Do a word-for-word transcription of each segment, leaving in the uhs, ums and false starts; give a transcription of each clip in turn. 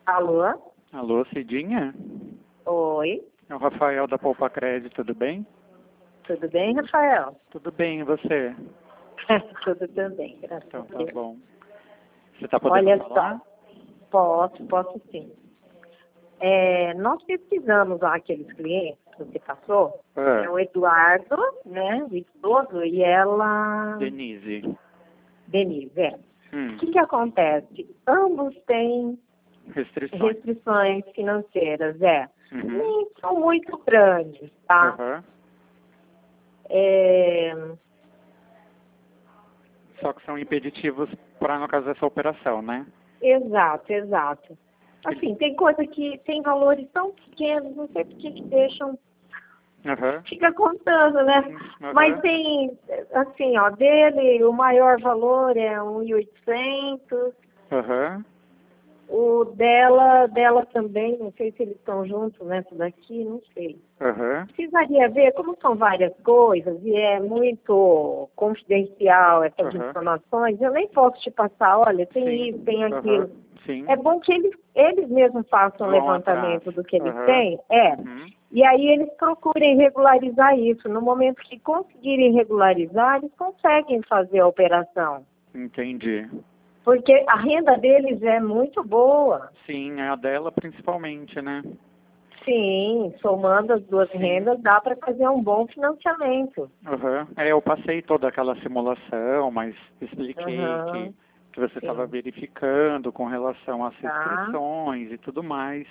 Alô? Alô, Cidinha? Oi, É o Rafael da Poupa Crédito, tudo bem? tudo bem, Rafael? Tudo bem, e você? Tudo também, graças Então, a tá Deus. bom. Você tá podendo Olha falar? só, posso, posso sim. É, nós pesquisamos lá aqueles clientes que você passou, Ah, é o Eduardo, né, o esposo, e ela, Denise. Denise, é. Hum, O que que acontece? Ambos têm restrições. restrições financeiras, é. Uhum. Nem são muito grandes, tá? Aham. É, Só que são impeditivos para, no caso dessa operação, né? exato, exato. Assim, tem coisa que tem valores tão pequenos, não sei por que que deixam, Aham. fica contando, né? Aham. Mas tem, assim, ó, dele o maior valor é um mil e oitocentos, Aham. o dela, dela também, não sei se eles estão juntos nessa daqui, não sei. Aham. Precisaria ver, como são várias coisas e é muito confidencial essas Aham. informações, eu nem posso te passar, olha, tem Sim. isso, tem aquilo. Aham. Sim. É bom que eles, eles mesmos façam o Vão levantamento atrás. do que eles Aham. têm, é. Uhum. E aí eles procurem regularizar isso. No momento que conseguirem regularizar, eles conseguem fazer a operação. Entendi. Porque a renda deles é muito boa. Sim, é a dela principalmente, né? Sim, somando as duas Sim. rendas, dá para fazer um bom financiamento. Aham. É, eu passei toda aquela simulação, mas expliquei que, Aham, que você estava sim. verificando com relação às Tá. restrições e tudo mais.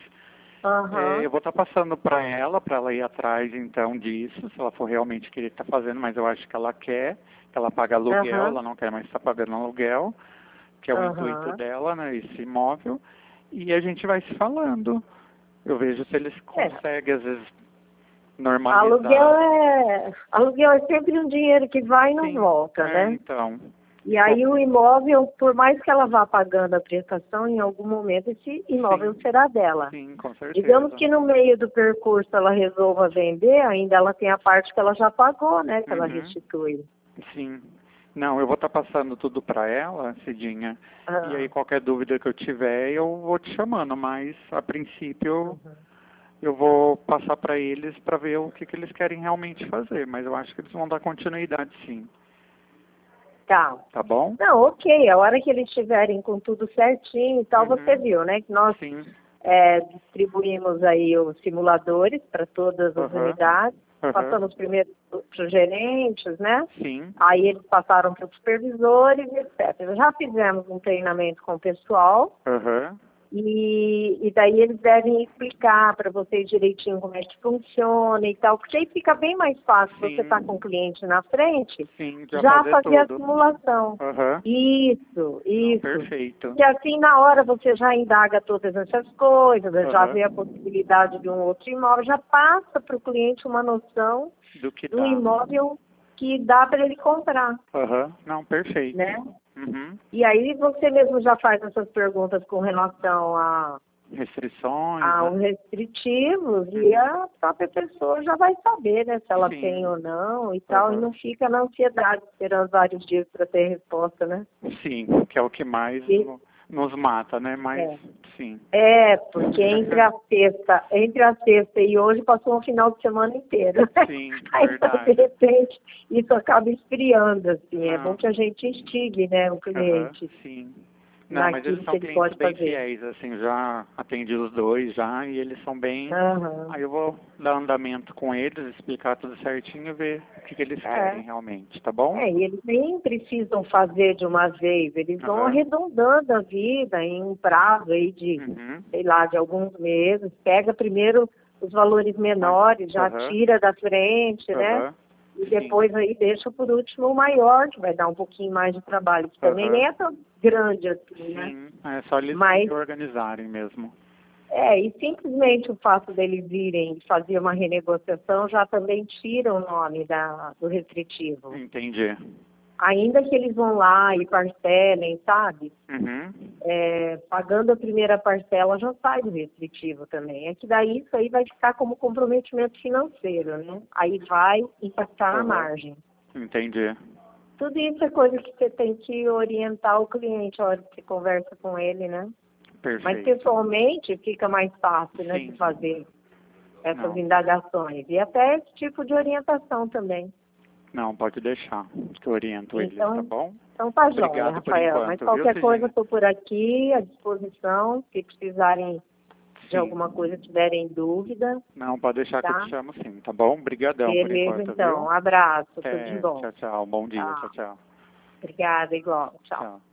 É, Aham, eu vou estar passando para ela, para ela ir atrás então disso, se ela for realmente querer estar fazendo, mas eu acho que ela quer, que ela paga aluguel, aham, ela não quer mais estar pagando aluguel, que é o intuito aham. dela, né, esse imóvel, e a gente vai se falando. Eu vejo se eles É, conseguem, às vezes, aluguel normalizar. é, aluguel é sempre um dinheiro que vai e não Sim, volta, é, né? então. E aí o imóvel, por mais que ela vá pagando a prestação, em algum momento esse imóvel Sim, será dela. sim, com Digamos certeza. que no meio do percurso ela resolva vender, ainda ela tem a parte que ela já pagou, né? Que ela Uhum, restitui. sim. Não, eu vou estar passando tudo para ela, Cidinha, e aí Ah, qualquer dúvida que eu tiver, eu vou te chamando, mas a princípio uhum. eu vou passar para eles para ver o que, que eles querem realmente fazer, mas eu acho que eles vão dar continuidade sim, Tá. tá bom? Não, ok. A hora que eles estiverem com tudo certinho e tal, você Uhum, viu, né? Que nós sim, é, distribuímos aí os simuladores para todas as aham, unidades. aham, Passamos primeiro para os gerentes, né? sim, Aí eles passaram para os supervisores, etcétera. Já fizemos um treinamento com o pessoal aham, e, e daí eles devem explicar para vocês direitinho como é que funciona e tal, porque aí fica bem mais fácil você estar com o sim, cliente na frente, sim, já já fazer fazer a tudo. simulação. Aham, Isso, não, isso. perfeito. Que assim na hora você já indaga todas essas coisas, já Aham, vê a possibilidade de um outro imóvel, já passa para o cliente uma noção do que do dá. imóvel que dá para ele comprar, Aham, não, perfeito. né? Uhum. E aí você mesmo já faz essas perguntas com relação a, Restrições, a né? os restritivos e Uhum. a própria pessoa já vai saber, né, se ela tem Sim, ou não e tal, e aham. não fica na ansiedade esperando vários dias para ter resposta, né? Sim, que é o que mais E, no- nos mata, né? Mas, é. sim. É, porque entre a sexta, entre a sexta e hoje passou um final de semana inteiro. Sim, Aí, então, de verdade. repente, isso acaba esfriando, assim. É bom Não, que a gente instigue, né, o aham, cliente sim. Não, mas eles naquilo que são ele clientes pode bem fazer. fiéis, assim, já atendi os dois já, e eles são bem. Aham. Aí eu vou dar andamento com eles, explicar tudo certinho e ver o que, que eles querem É. realmente, tá bom? É, e eles nem precisam fazer de uma vez, eles vão Aham. arredondando a vida em um prazo aí de, Uhum. sei lá, de alguns meses. Pega primeiro os valores Mas, menores, já aham, tira da frente, né? aham, E sim, depois aí deixa por último o maior, que vai dar um pouquinho mais de trabalho, que também aham, nem é tão grande assim, né? sim, é só eles se Mas, organizarem mesmo. é, e simplesmente o fato deles irem fazer uma renegociação já também tira o nome da, do restritivo. Entendi. Ainda que eles vão lá e parcelem, sabe? Uhum. É, pagando a primeira parcela já sai do restritivo também. É que daí isso aí vai ficar como comprometimento financeiro, né? Aí vai impactar na Aham. margem. Entendi. Tudo isso é coisa que você tem que orientar o cliente a hora que você conversa com ele, né? Perfeito. Mas pessoalmente fica mais fácil, né, Sim. de fazer essas Não. indagações. E até esse tipo de orientação também. Não, pode deixar, que eu oriento eles, Então, tá bom? então tá joia, Obrigado por Rafael. enquanto, Mas viu, qualquer coisa, Cidinha? estou por aqui, à disposição. Se precisarem de Sim. alguma coisa, tiverem dúvida, Não, pode deixar que eu tá? te chamo sim, tá bom? Obrigadão por Beleza, enquanto, então. viu? Um abraço, tudo de É, bom. tchau, tchau. Bom dia, Tá. tchau, tchau. Obrigada, igual. Tchau. Tchau.